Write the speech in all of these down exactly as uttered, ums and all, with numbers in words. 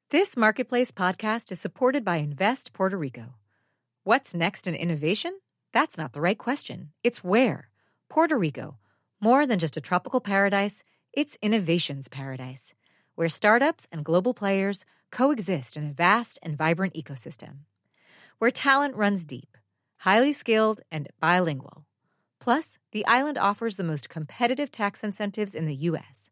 This Marketplace podcast is supported by Invest Puerto Rico. What's next in innovation? That's not the right question. It's where. Puerto Rico. More than just a tropical paradise, it's innovation's paradise, where startups and global players coexist in a vast and vibrant ecosystem. Where talent runs deep, highly skilled, and bilingual. Plus, the island offers the most competitive tax incentives in the U S.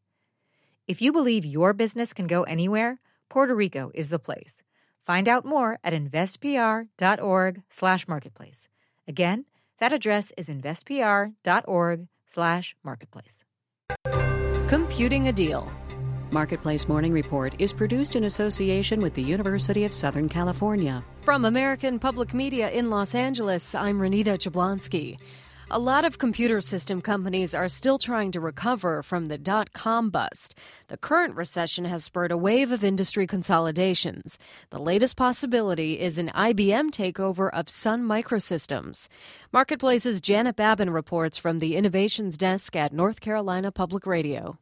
If you believe your business can go anywhere, Puerto Rico is the place. Find out more at investpr.org slash marketplace. Again, that address is investpr.org slash marketplace. Computing a Deal. Marketplace Morning Report is produced in association with the University of Southern California. From American Public Media in Los Angeles, I'm Renita Jablonski. A lot of computer system companies are still trying to recover from the dot-com bust. The current recession has spurred a wave of industry consolidations. The latest possibility is an I B M takeover of Sun Microsystems. Marketplace's Janet Babin reports from the Innovations Desk at North Carolina Public Radio.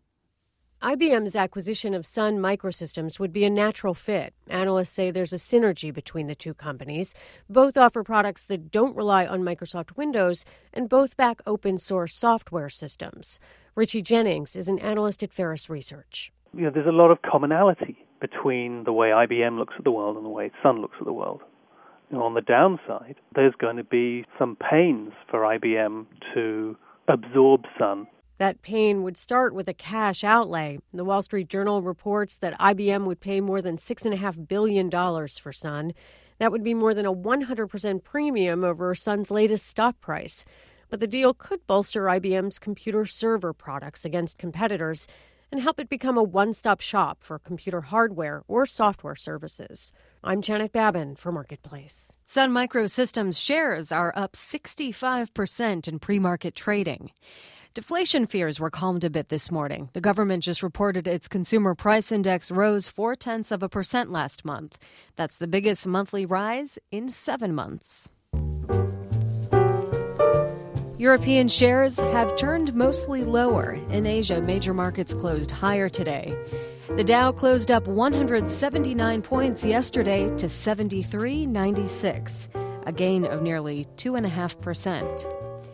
I B M's acquisition of Sun Microsystems would be a natural fit. Analysts say there's a synergy between the two companies. Both offer products that don't rely on Microsoft Windows, and both back open-source software systems. Richie Jennings is an analyst at Ferris Research. You know, there's a lot of commonality between the way I B M looks at the world and the way Sun looks at the world. You know, on the downside, there's going to be some pains for I B M to absorb Sun. That pain would start with a cash outlay. The Wall Street Journal reports that I B M would pay more than six point five billion dollars for Sun. That would be more than a one hundred percent premium over Sun's latest stock price. But the deal could bolster I B M's computer server products against competitors and help it become a one-stop shop for computer hardware or software services. I'm Janet Babin for Marketplace. Sun Microsystems shares are up sixty-five percent in pre-market trading. Deflation fears were calmed a bit this morning. The government just reported its consumer price index rose four-tenths of a percent last month. That's the biggest monthly rise in seven months. European shares have turned mostly lower. In Asia, major markets closed higher today. The Dow closed up one hundred seventy-nine points yesterday to seventy-three ninety-six, a gain of nearly two point five percent.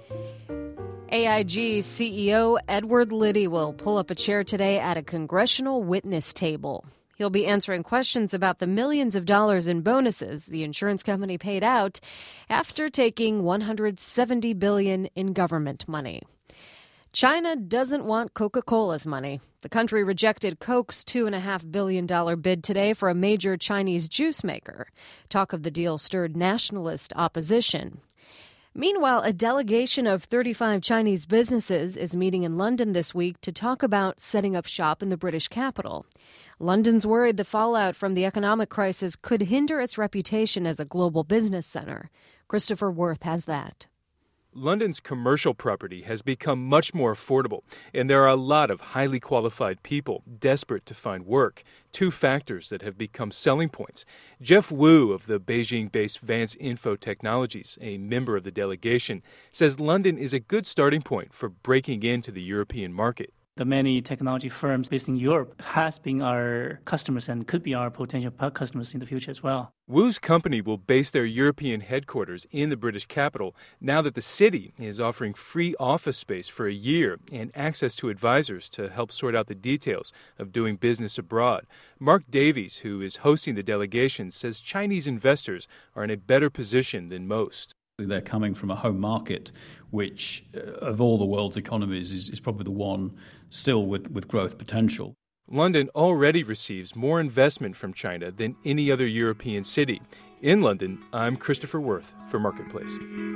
A I G C E O Edward Liddy will pull up a chair today at a congressional witness table. He'll be answering questions about the millions of dollars in bonuses the insurance company paid out after taking one hundred seventy billion dollars in government money. China doesn't want Coca-Cola's money. The country rejected Coke's two point five billion dollars bid today for a major Chinese juice maker. Talk of the deal stirred nationalist opposition. Meanwhile, a delegation of thirty-five Chinese businesses is meeting in London this week to talk about setting up shop in the British capital. London's worried the fallout from the economic crisis could hinder its reputation as a global business center. Christopher Worth has that. London's commercial property has become much more affordable, and there are a lot of highly qualified people desperate to find work, two factors that have become selling points. Jeff Wu of the Beijing-based Vance Info Technologies, a member of the delegation, says London is a good starting point for breaking into the European market. The many technology firms based in Europe has been our customers and could be our potential customers in the future as well. Wu's company will base their European headquarters in the British capital now that the city is offering free office space for a year and access to advisors to help sort out the details of doing business abroad. Mark Davies, who is hosting the delegation, says Chinese investors are in a better position than most. They're coming from a home market, which, uh, of all the world's economies, is, is probably the one still with, with growth potential. London already receives more investment from China than any other European city. In London, I'm Christopher Worth for Marketplace.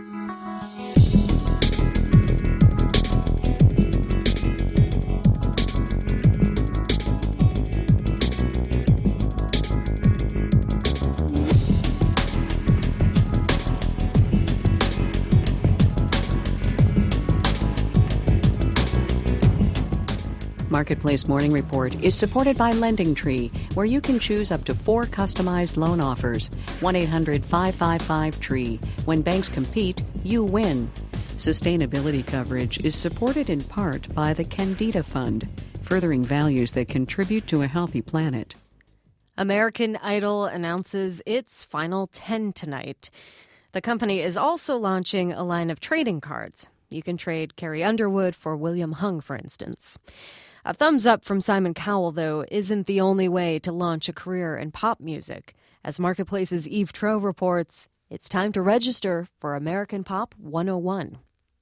Marketplace Morning Report is supported by LendingTree, where you can choose up to four customized loan offers. one eight hundred five five five TREE. When banks compete, you win. Sustainability coverage is supported in part by the Candida Fund, furthering values that contribute to a healthy planet. American Idol announces its final ten tonight. The company is also launching a line of trading cards. You can trade Carrie Underwood for William Hung, for instance. A thumbs up from Simon Cowell, though, isn't the only way to launch a career in pop music. As Marketplace's Eve Troeh reports, it's time to register for American Pop one oh one.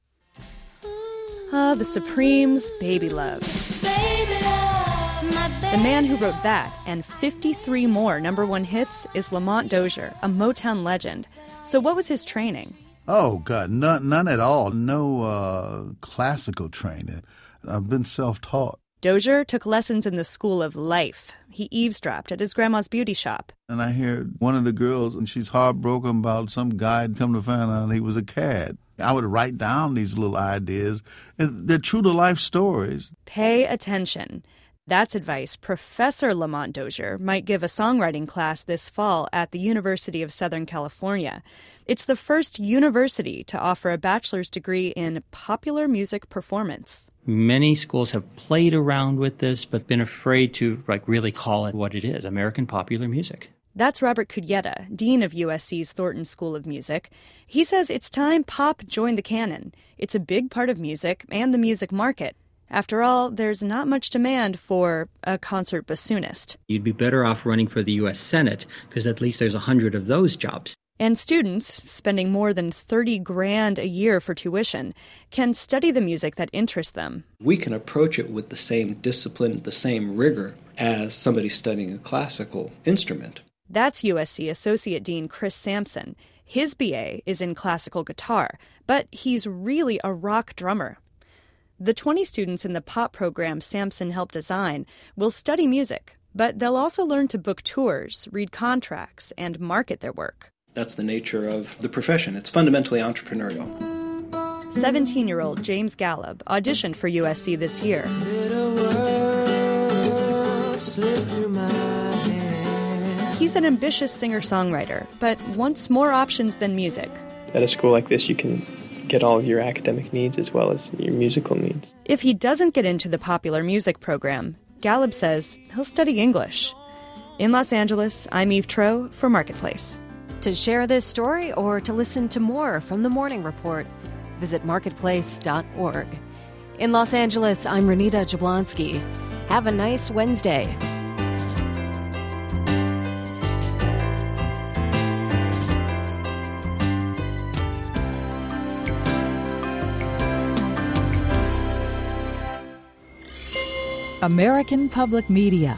Ah, the Supremes' Baby Love. Baby love, my baby. The man who wrote that and fifty-three more number one hits is Lamont Dozier, a Motown legend. So what was his training? Oh, God, none, none at all. No uh, classical training. I've been self-taught. Dozier took lessons in the school of life. He eavesdropped at his grandma's beauty shop. And I hear one of the girls, and she's heartbroken about some guy had come to find out he was a cad. I would write down these little ideas, and they're true-to-life stories. Pay attention. That's advice Professor Lamont Dozier might give a songwriting class this fall at the University of Southern California. It's the first university to offer a bachelor's degree in popular music performance. Many schools have played around with this, but been afraid to like really call it what it is, American popular music. That's Robert Cudietta, dean of U S C's Thornton School of Music. He says it's time pop joined the canon. It's a big part of music and the music market. After all, there's not much demand for a concert bassoonist. You'd be better off running for the U S Senate, because at least there's a hundred of those jobs. And students, spending more than thirty grand a year for tuition, can study the music that interests them. We can approach it with the same discipline, the same rigor as somebody studying a classical instrument. That's U S C Associate Dean Chris Sampson. His B A is in classical guitar, but he's really a rock drummer. The twenty students in the pop program Sampson helped design will study music, but they'll also learn to book tours, read contracts, and market their work. That's the nature of the profession. It's fundamentally entrepreneurial. seventeen-year-old James Gallup auditioned for U S C this year. He's an ambitious singer-songwriter, but wants more options than music. At a school like this, you can get all of your academic needs as well as your musical needs. If he doesn't get into the popular music program, Gallup says he'll study English. In Los Angeles, I'm Eve Troeh for Marketplace. To share this story or to listen to more from the Morning Report, visit marketplace dot org. In Los Angeles, I'm Renita Jablonski. Have a nice Wednesday. American Public Media.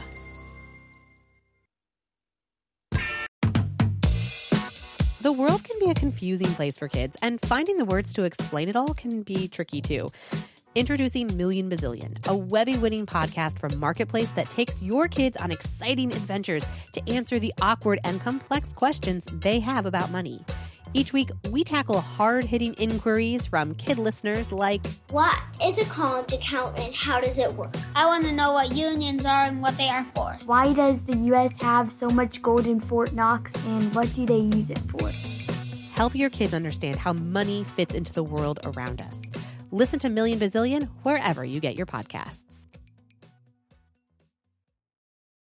The world can be a confusing place for kids, and finding the words to explain it all can be tricky too. Introducing Million Bazillion, a Webby-winning podcast from Marketplace that takes your kids on exciting adventures to answer the awkward and complex questions they have about money. Each week, we tackle hard-hitting inquiries from kid listeners like, what is a college account and how does it work? I want to know what unions are and what they are for. Why does the U S have so much gold in Fort Knox and what do they use it for? Help your kids understand how money fits into the world around us. Listen to Million Bazillion wherever you get your podcasts.